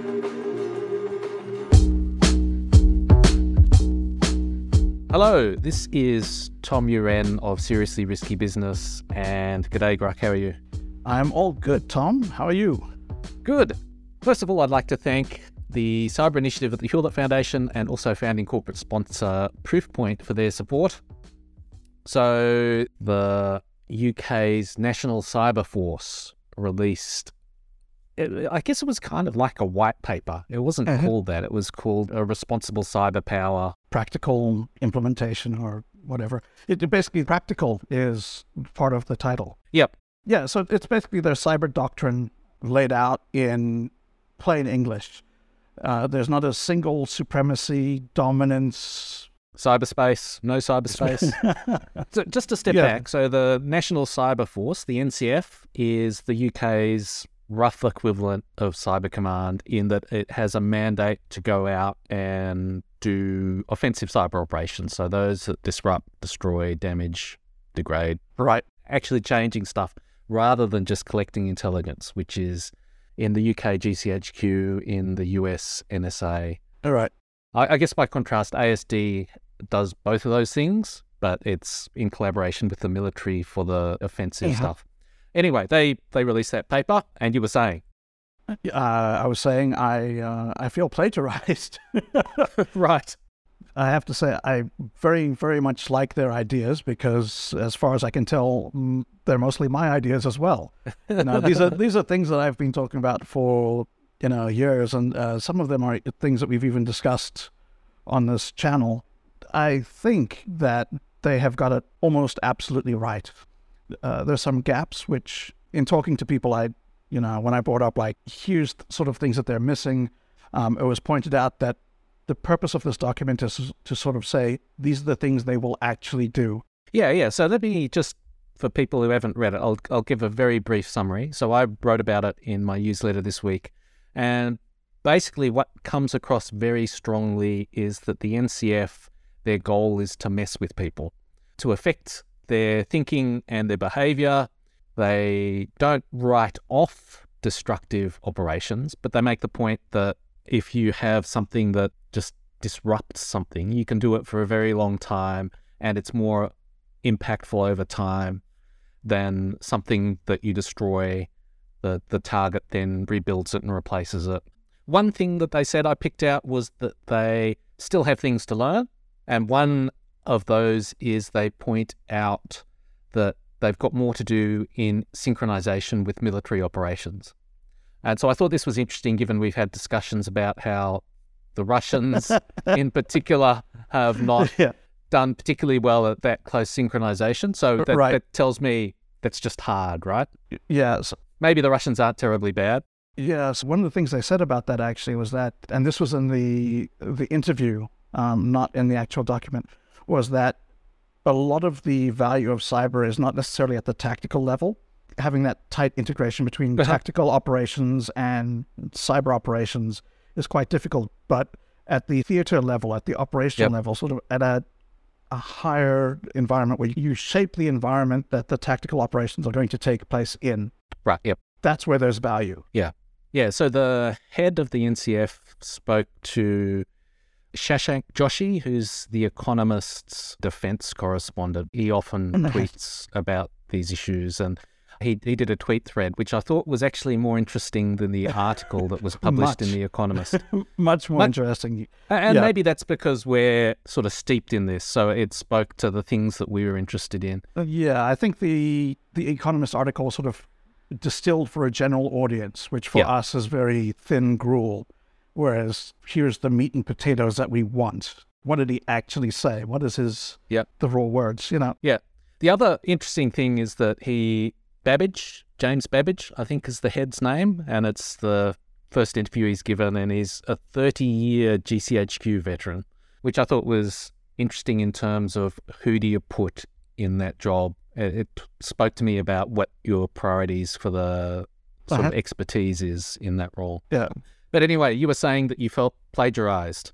Hello, this is Tom Uren of Seriously Risky Business, and g'day Gruk, how are you? I'm all good, Tom. How are you? Good. First of all, I'd like to thank the Cyber Initiative at the Hewlett Foundation and also founding corporate sponsor Proofpoint for their support. So the UK's National Cyber Force released, I guess it was kind of like a white paper. It wasn't called that. It was called a Responsible Cyber Power. Practical implementation or whatever. It basically, practical is part of the title. Yep. Yeah, so it's basically their cyber doctrine laid out in plain English. There's not a single supremacy, dominance. Cyberspace, no cyberspace. So just to step back, so the National Cyber Force, the NCF, is the UK's rough equivalent of Cyber Command in that it has a mandate to go out and do offensive cyber operations. So those that disrupt, destroy, damage, degrade. Right. Actually changing stuff rather than just collecting intelligence, which is in the UK GCHQ, in the US NSA. All right. I guess by contrast, ASD does both of those things, but it's in collaboration with the military for the offensive stuff. Anyway, they released that paper, and you were saying? I was saying I feel plagiarized. Right. I have to say I very, very much like their ideas because, as far as I can tell, they're mostly my ideas as well. These are things that I've been talking about for years, and some of them are things that we've even discussed on this channel. I think that they have got it almost absolutely right. There's some gaps which, in talking to people, when I brought up, like, here's sort of things that they're missing, it was pointed out that the purpose of this document is to sort of say, these are the things they will actually do. Yeah. So let me just, for people who haven't read it, I'll give a very brief summary. So I wrote about it in my newsletter this week. And basically what comes across very strongly is that the NCF, their goal is to mess with people, to affect their thinking and their behavior. They don't write off destructive operations, but they make the point that if you have something that just disrupts something, you can do it for a very long time, and it's more impactful over time than something that you destroy. The target then rebuilds it and replaces it. One thing that they said I picked out was that they still have things to learn, and one of those is they point out that they've got more to do in synchronization with military operations. And so I thought this was interesting, given we've had discussions about how the Russians in particular have not done particularly well at that close synchronization. So that tells me that's just hard, right? Yes. Maybe the Russians aren't terribly bad. Yes. One of the things they said about that actually was that, and this was in the interview, not in the actual document, was that a lot of the value of cyber is not necessarily at the tactical level. Having that tight integration between tactical operations and cyber operations is quite difficult. But at the theater level, at the operational level, sort of at a higher environment where you shape the environment that the tactical operations are going to take place in. Right, yep. That's where there's value. Yeah. So the head of the NCF spoke to Shashank Joshi, who's the Economist's defense correspondent. He often tweets about these issues, and he did a tweet thread, which I thought was actually more interesting than the article that was published in The Economist. Much more interesting. And maybe that's because we're sort of steeped in this, so it spoke to the things that we were interested in. I think the Economist article sort of distilled for a general audience, which for us is very thin gruel, whereas here's the meat and potatoes that we want. What did he actually say? What is his, the raw words, Yeah. The other interesting thing is that James Babbage, I think is the head's name, and it's the first interview he's given, and he's a 30-year GCHQ veteran, which I thought was interesting in terms of who do you put in that job. It spoke to me about what your priorities for the sort of expertise is in that role. Yeah. But anyway, you were saying that you felt plagiarized.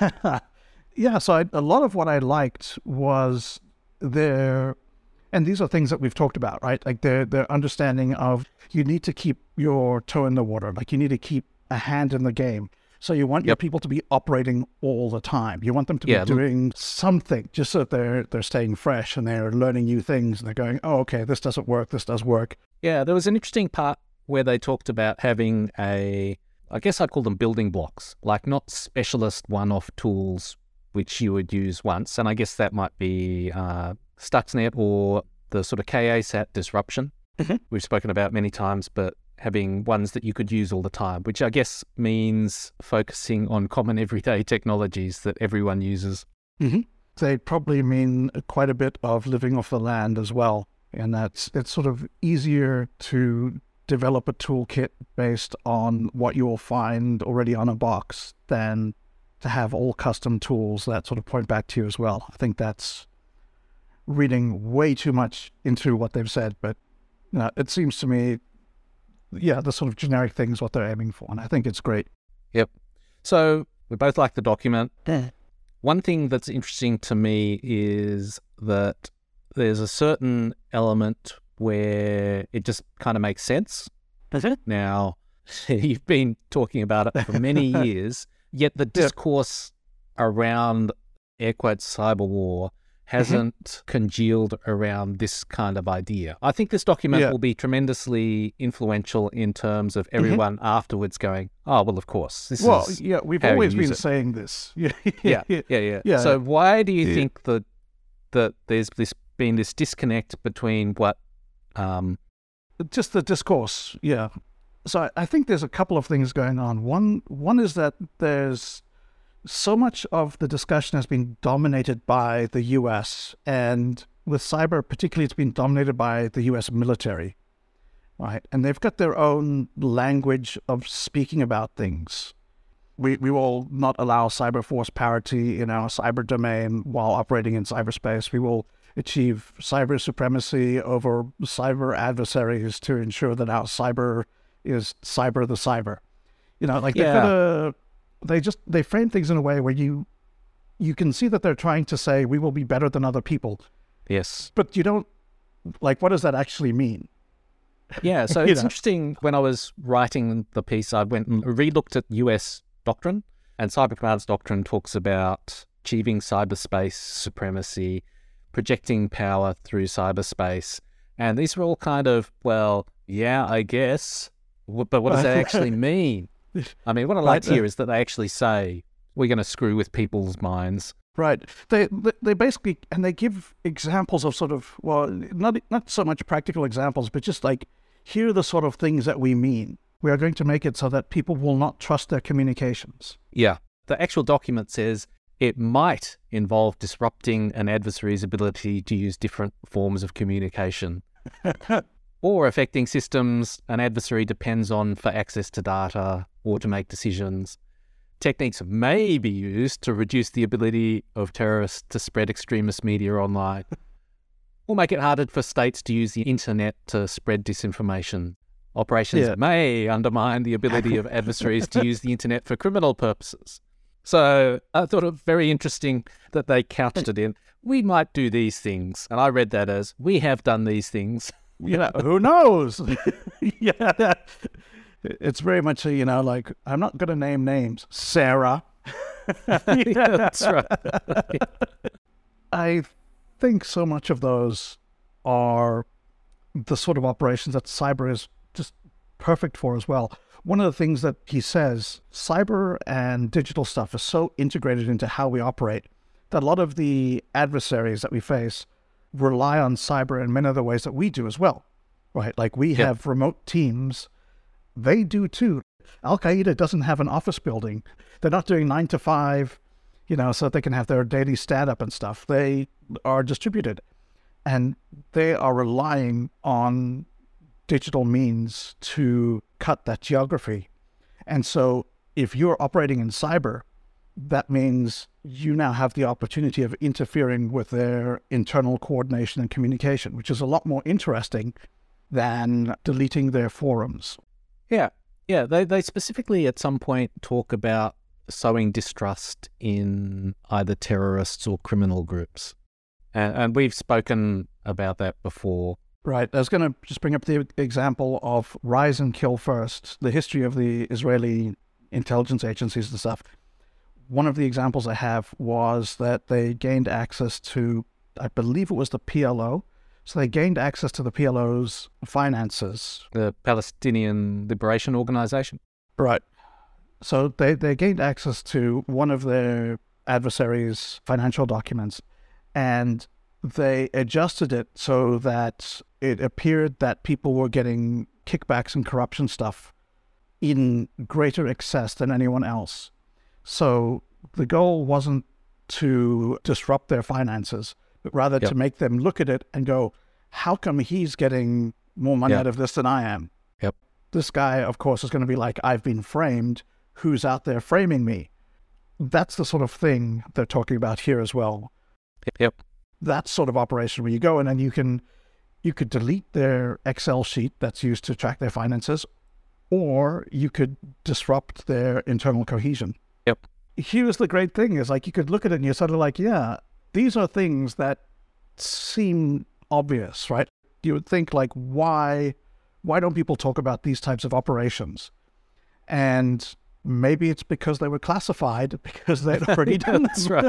So a lot of what I liked was their, and these are things that we've talked about, right? Like their understanding of you need to keep your toe in the water. Like you need to keep a hand in the game. So you want your people to be operating all the time. You want them to be doing something just so that they're staying fresh and they're learning new things and they're going, oh, okay, this doesn't work, this does work. Yeah, there was an interesting part where they talked about having I guess I'd call them building blocks, like not specialist one-off tools which you would use once. And I guess that might be Stuxnet or the sort of KA-SAT disruption. We've spoken about many times, but having ones that you could use all the time, which I guess means focusing on common everyday technologies that everyone uses. They probably mean quite a bit of living off the land as well. And it's sort of easier to develop a toolkit based on what you will find already on a box than to have all custom tools that sort of point back to you as well. I think that's reading way too much into what they've said, but it seems to me, the sort of generic thing is what they're aiming for, and I think it's great. Yep. So we both like the document. One thing that's interesting to me is that there's a certain element where it just kind of makes sense. Now, you've been talking about it for many years, yet the discourse around, air quotes, cyber war hasn't congealed around this kind of idea. I think this document will be tremendously influential in terms of everyone afterwards going, oh, well, of course. We've always been saying this. Yeah. So why do you think that there's been this disconnect between what... just the discourse, So I think there's a couple of things going on. One is that there's so much of the discussion has been dominated by the U.S., and with cyber particularly, it's been dominated by the U.S. military, right? And they've got their own language of speaking about things. We will not allow cyber force parity in our cyber domain while operating in cyberspace. We will achieve cyber supremacy over cyber adversaries to ensure that our cyber is cyber the cyber. They've got they frame things in a way where you can see that they're trying to say we will be better than other people. Yes. But you don't, what does that actually mean? Yeah, so it's interesting. When I was writing the piece, I went and re-looked at US doctrine, and Cyber Command's doctrine talks about achieving cyberspace supremacy, projecting power through cyberspace. And these are all kind of, I guess, but what does that actually mean? I mean, what I like to hear is that they actually say, we're going to screw with people's minds. Right. They basically, and they give examples of sort of, not so much practical examples, but just like, here are the sort of things that we mean. We are going to make it so that people will not trust their communications. Yeah. The actual document says it might involve disrupting an adversary's ability to use different forms of communication. Or affecting systems an adversary depends on for access to data or to make decisions. Techniques may be used to reduce the ability of terrorists to spread extremist media online, or make it harder for states to use the internet to spread disinformation. Operations may undermine the ability of adversaries to use the internet for criminal purposes. So I thought it very interesting that they couched it in, we might do these things. And I read that as, we have done these things. Who knows? It's very much like, I'm not going to name names. Sarah. That's right. I think so much of those are the sort of operations that cyber is just perfect for as well. One of the things that he says, cyber and digital stuff is so integrated into how we operate that a lot of the adversaries that we face rely on cyber in many other ways that we do as well, right? Like we have remote teams. They do too. Al-Qaeda doesn't have an office building. They're not doing 9 to 5, so that they can have their daily stand-up and stuff. They are distributed, and they are relying on digital means to cut that geography. And so if you're operating in cyber, that means you now have the opportunity of interfering with their internal coordination and communication, which is a lot more interesting than deleting their forums. Yeah. They specifically at some point talk about sowing distrust in either terrorists or criminal groups. And we've spoken about that before. Right. I was going to just bring up the example of Rise and Kill First, the history of the Israeli intelligence agencies and stuff. One of the examples I have was that they gained access to, I believe it was the PLO. So they gained access to the PLO's finances. The Palestinian Liberation Organization. Right. So they gained access to one of their adversaries' financial documents, and they adjusted it so that it appeared that people were getting kickbacks and corruption stuff in greater excess than anyone else. So the goal wasn't to disrupt their finances, but rather to make them look at it and go, how come he's getting more money out of this than I am? Yep. This guy, of course, is going to be like, I've been framed. Who's out there framing me? That's the sort of thing they're talking about here as well. Yep. That sort of operation where you go in and you could delete their Excel sheet that's used to track their finances, or you could disrupt their internal cohesion. Yep. Here's the great thing is, like, you could look at it and you're sort of like, yeah, these are things that seem obvious, right? You would think, like, why don't people talk about these types of operations? And maybe it's because they were classified, because they'd already done this. Right.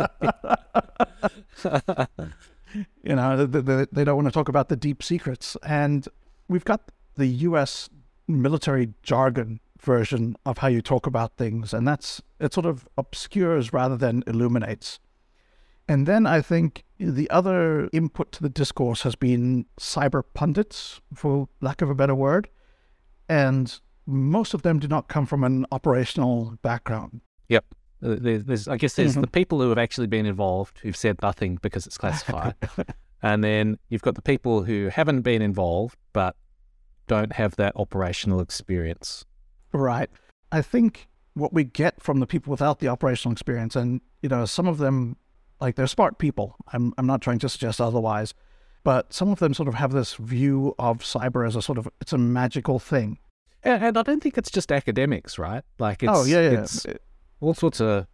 You know, they don't want to talk about the deep secrets. And we've got the U.S. military jargon version of how you talk about things, and it sort of obscures rather than illuminates. And then I think the other input to the discourse has been cyber pundits, for lack of a better word, and most of them do not come from an operational background. Yep. There's the people who have actually been involved who've said nothing because it's classified. And then you've got the people who haven't been involved but don't have that operational experience. Right. I think what we get from the people without the operational experience, and, you know, some of them, like, they're smart people. I'm not trying to suggest otherwise, but some of them sort of have this view of cyber as it's a magical thing. And I don't think it's just academics, right? Like, it's, it's all sorts of...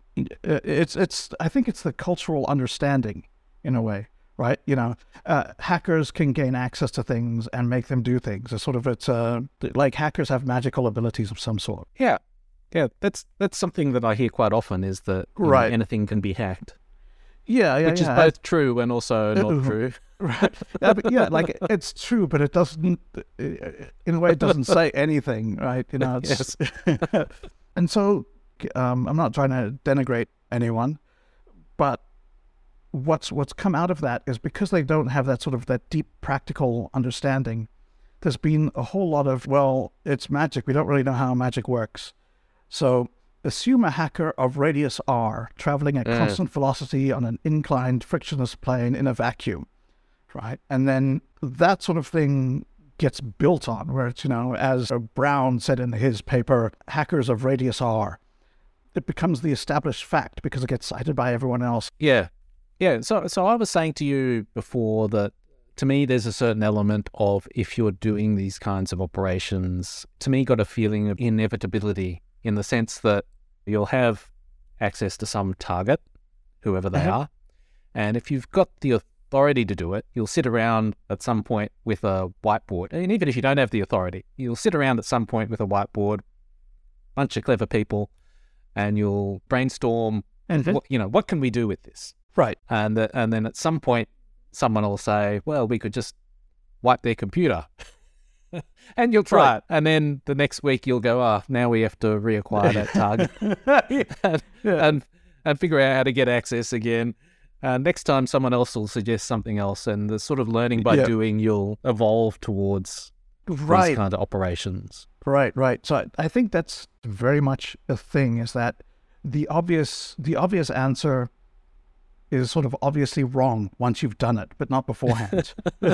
I think it's the cultural understanding, in a way, right? You know, hackers can gain access to things and make them do things. It's like hackers have magical abilities of some sort. Yeah. Yeah, that's something that I hear quite often, is that anything can be hacked. Yeah, which is both true and also not true. Right. Like, it's true, but it doesn't, in a way, it doesn't say anything, right? You know, it's, and so I'm not trying to denigrate anyone, but what's come out of that is, because they don't have that deep practical understanding, there's been a whole lot of, well, it's magic. We don't really know how magic works. So assume a hacker of radius r traveling at constant velocity on an inclined frictionless plane in a vacuum, right? And then that sort of thing gets built on, where it's, you know, as Brown said in his paper, hackers of radius r, it becomes the established fact because it gets cited by everyone else. Yeah. Yeah. So I was saying to you before that, to me, there's a certain element of, if you're doing these kinds of operations, to me, got a feeling of inevitability, in the sense that you'll have access to some target, whoever they are. And if you've got the authority to do it, you'll sit around at some point with a whiteboard. And even if you don't have the authority, you'll sit around at some point with a whiteboard, bunch of clever people, and you'll brainstorm, what can we do with this? Right. And then at some point, someone will say, well, we could just wipe their computer. And you'll try it. And then the next week you'll go, now we have to reacquire that target and figure out how to get access again. Next time someone else will suggest something else, and the sort of learning by doing, you'll evolve towards these kind of operations. Right. So I think that's very much a thing, is that the obvious answer is sort of obviously wrong once you've done it, but not beforehand.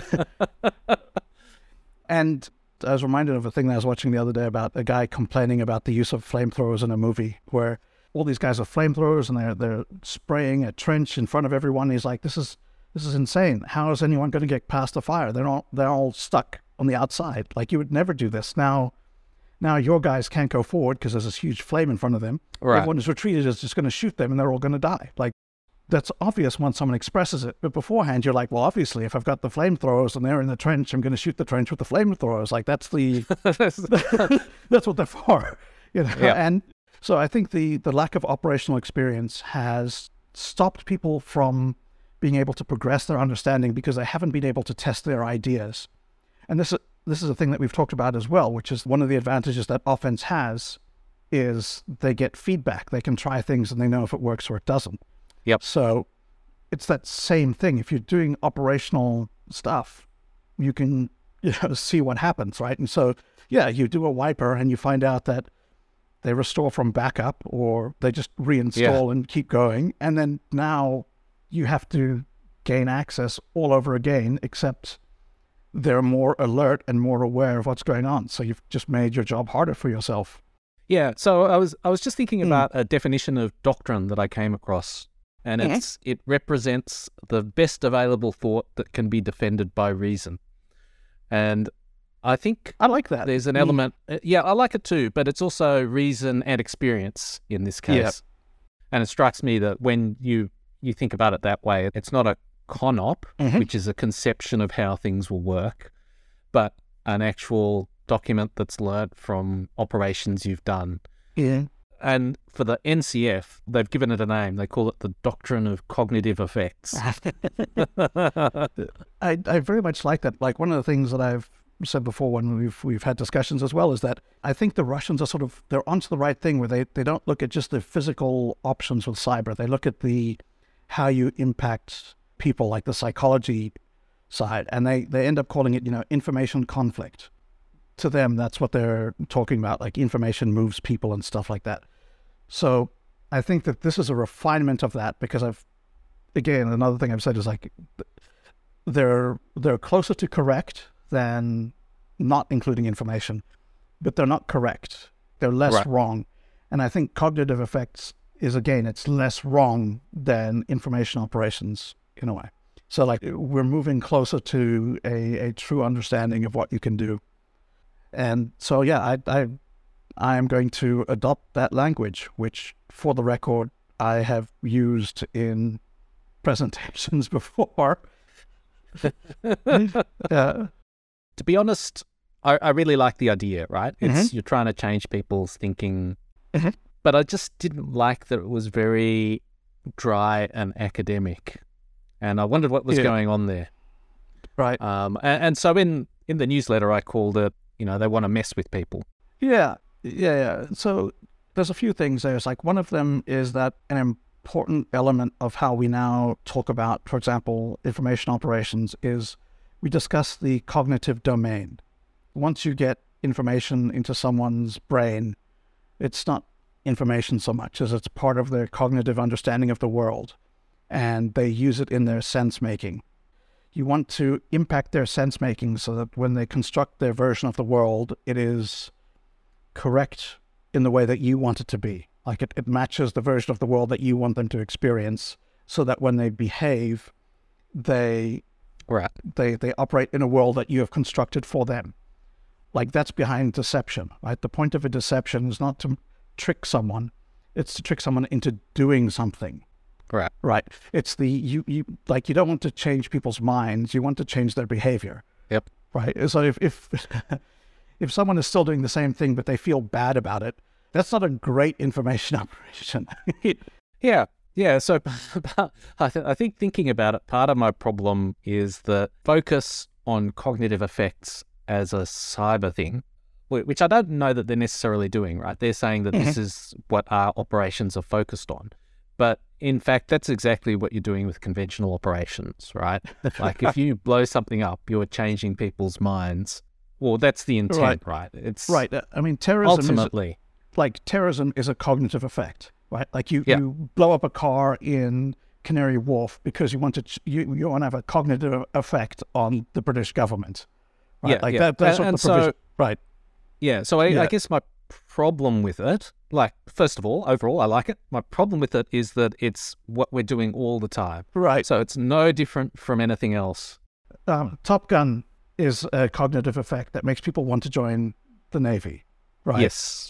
And I was reminded of a thing that I was watching the other day about a guy complaining about the use of flamethrowers in a movie, where all these guys have flamethrowers and they're spraying a trench in front of everyone. He's like, this is insane. How is anyone going to get past the fire? They're all stuck on the outside. Like, you would never do this. Now your guys can't go forward because there's this huge flame in front of them. Right. Everyone who's retreated is just going to shoot them, and they're all going to die. Like, that's obvious once someone expresses it. But beforehand, you're like, well, obviously, if I've got the flamethrowers and they're in the trench, I'm going to shoot the trench with the flamethrowers. Like, that's what they're for. You know? Yeah. And So I think the lack of operational experience has stopped people from being able to progress their understanding because they haven't been able to test their ideas. And this is a thing that we've talked about as well, which is one of the advantages that offense has is they get feedback. They can try things and they know if it works or it doesn't. Yep. So it's that same thing. If you're doing operational stuff, you can see what happens, right? And so, yeah, you do a wiper and you find out that they restore from backup or they just reinstall and keep going. And then now you have to gain access all over again, except they're more alert and more aware of what's going on. So you've just made your job harder for yourself. Yeah. So I was just thinking about a definition of doctrine that I came across, and it represents the best available thought that can be defended by reason. And I think I like that. There's an element. Yeah, I like it too, but it's also reason and experience in this case. Yeah. And it strikes me that when you think about it that way, it's not a con op, which is a conception of how things will work, but an actual document that's learnt from operations you've done. Yeah. And for the NCF, they've given it a name. They call it the Doctrine of Cognitive Effects. I very much like that. Like one of the things that I've said before when we've had discussions as well is that I think the Russians are they're onto the right thing where they don't look at just the physical options with cyber. They look at how you impact people, like the psychology side, and they end up calling it, information conflict. To them, that's what they're talking about, like information moves people and stuff like that. So I think that this is a refinement of that because again, another thing I've said is like they're closer to correct than not including information, but they're not correct. They're less wrong. And I think cognitive effects is, again, it's less wrong than information operations in a way. So like we're moving closer to a true understanding of what you can do. And so, yeah, I am going to adopt that language, which, for the record, I have used in presentations before. To be honest, I really like the idea, right? It's you're trying to change people's thinking, but I just didn't like that it was very dry and academic, and I wondered what was going on there. Right. And so in the newsletter, I called it, they want to mess with people. Yeah. So there's a few things there. It's like one of them is that an important element of how we now talk about, for example, information operations is we discuss the cognitive domain. Once you get information into someone's brain, it's not information so much as it's part of their cognitive understanding of the world, and they use it in their sense making. You want to impact their sense making so that when they construct their version of the world, it is correct in the way that you want it to be. Like it matches the version of the world that you want them to experience, so that when they behave, they operate in a world that you have constructed for them. Like that's behind deception, right? The point of a deception is not to trick someone, it's to trick someone into doing something. Right. It's you don't want to change people's minds, you want to change their behavior. Yep. Right. So if if someone is still doing the same thing but they feel bad about it, that's not a great information operation. Yeah. So I think thinking about it, part of my problem is the focus on cognitive effects as a cyber thing, which I don't know that they're necessarily doing, right? They're saying that this is what our operations are focused on. But in fact, that's exactly what you're doing with conventional operations, right? Like if you blow something up, you're changing people's minds. Well, that's the intent, right? It's right. I mean, terrorism is a cognitive effect, right? Like you blow up a car in Canary Wharf because you want to have a cognitive effect on the British government, right? That's what the provision, right? Yeah. So I guess my problem with it, like, first of all, overall, I like it. My problem with it is that it's what we're doing all the time. Right. So it's no different from anything else. Top Gun is a cognitive effect that makes people want to join the Navy, right? Yes.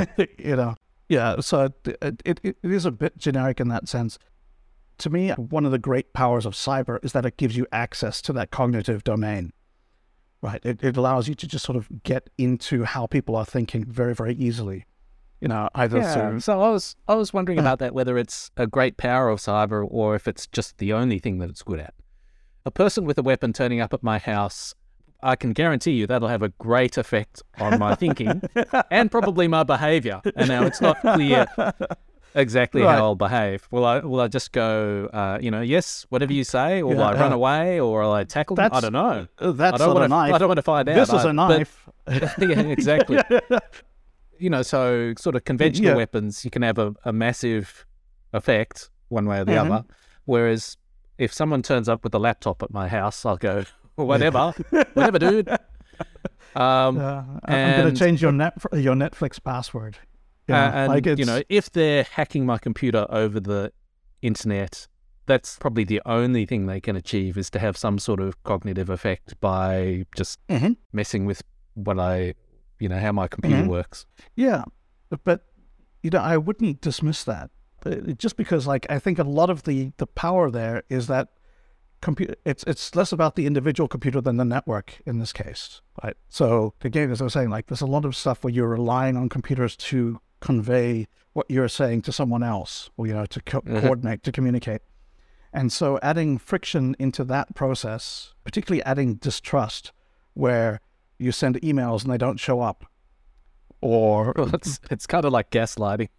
Yeah. So it is a bit generic in that sense. To me, one of the great powers of cyber is that it gives you access to that cognitive domain. Right. It allows you to just sort of get into how people are thinking very, very easily. either Yeah. through. So I was wondering about that, whether it's a great power of cyber or if it's just the only thing that it's good at. A person with a weapon turning up at my house, I can guarantee you that'll have a great effect on my thinking and probably my behavior. And now it's not clear exactly Right. how I'll behave. Will I just go, yes, whatever you say, or will I run away, or will I tackle them? I don't know. That's not a knife. I don't want to find out. This is a knife. Yeah, exactly. So sort of conventional weapons, you can have a massive effect one way or the other. Whereas if someone turns up with a laptop at my house, I'll go, whatever, dude. I'm going to change your Netflix password. If they're hacking my computer over the internet, that's probably the only thing they can achieve, is to have some sort of cognitive effect by just messing with how my computer works. Yeah, but I wouldn't dismiss that. Just because, I think a lot of the power there is that it's less about the individual computer than the network in this case, right? So again, as I was saying, there's a lot of stuff where you're relying on computers to convey what you're saying to someone else, or to coordinate, to communicate. And so adding friction into that process, particularly adding distrust, where you send emails and they don't show up, or it's kind of like gaslighting.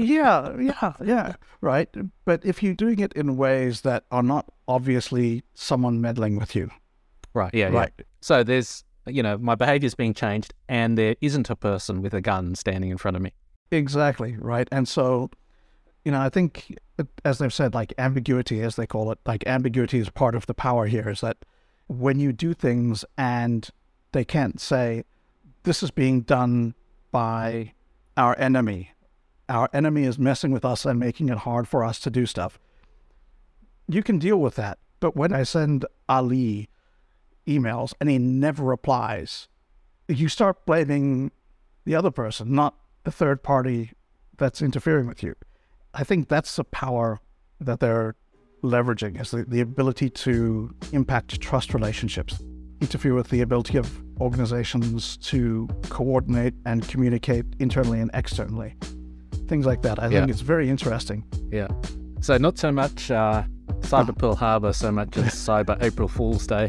Yeah, right. But if you're doing it in ways that are not obviously someone meddling with you, right? Yeah. So there's, my behavior's being changed, and there isn't a person with a gun standing in front of me. Exactly, right. And so, I think, as they've said, ambiguity, as they call it, ambiguity is part of the power here, is that when you do things and they can't say, this is being done by our enemy is messing with us and making it hard for us to do stuff, you can deal with that. But when I send Ali emails and he never replies, you start blaming the other person, not the third party that's interfering with you. I think that's the power that they're leveraging, is the ability to impact trust relationships, interfere with the ability of organizations to coordinate and communicate internally and externally. Things like that. I think it's very interesting. Yeah. So not so much Cyber Pearl Harbor, so much as Cyber April Fool's Day.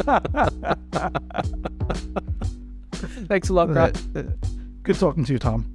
Thanks a lot, Grant. Good talking to you, Tom.